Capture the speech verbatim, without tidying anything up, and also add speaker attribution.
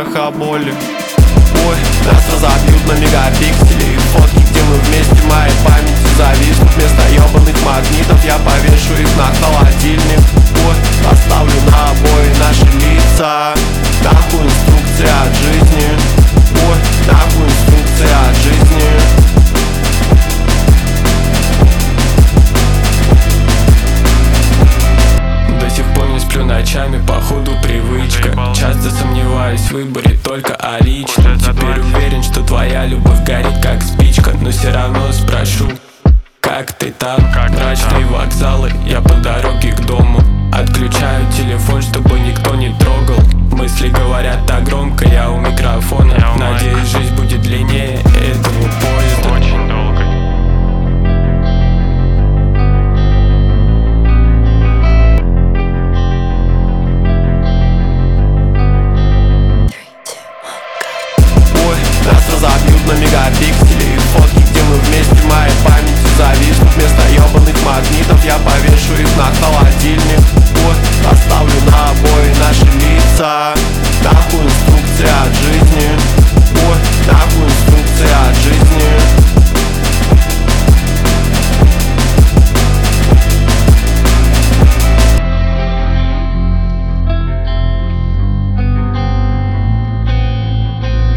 Speaker 1: страх, о боли. Ой, нас разобьют на мегапиксели. Фотки, где мы вместе, в моей памяти зависнут. Вместо ебаных магнитов я повешу их на холодильник. Ой, оставлю на обои наши лица. Нахуй инструкция от жизни. Ой, нахуй инструкция от жизни. До сих пор не сплю ночами, походу привычка. Часто сомневаюсь в выборе только о личном. Теперь уверен, что твоя любовь горит как спичка. Но все равно спрошу, как ты там? Мрачные вокзалы, я по дороге к дому. Отключаю телефон, чтобы никто не трогал. Мысли говорят так громко, я у микрофона. Надеюсь, жизнь будет длиннее этого поезда.
Speaker 2: Очень долго.
Speaker 1: Ой, нас разобьют на мегапиксели. Фотки, где мы вместе, в моей памяти зависнут. Вместо ебаных магнитов я повешу их на холодильник. Ой, оставлю на обои наши лица. Нахуй инструкция от жизни.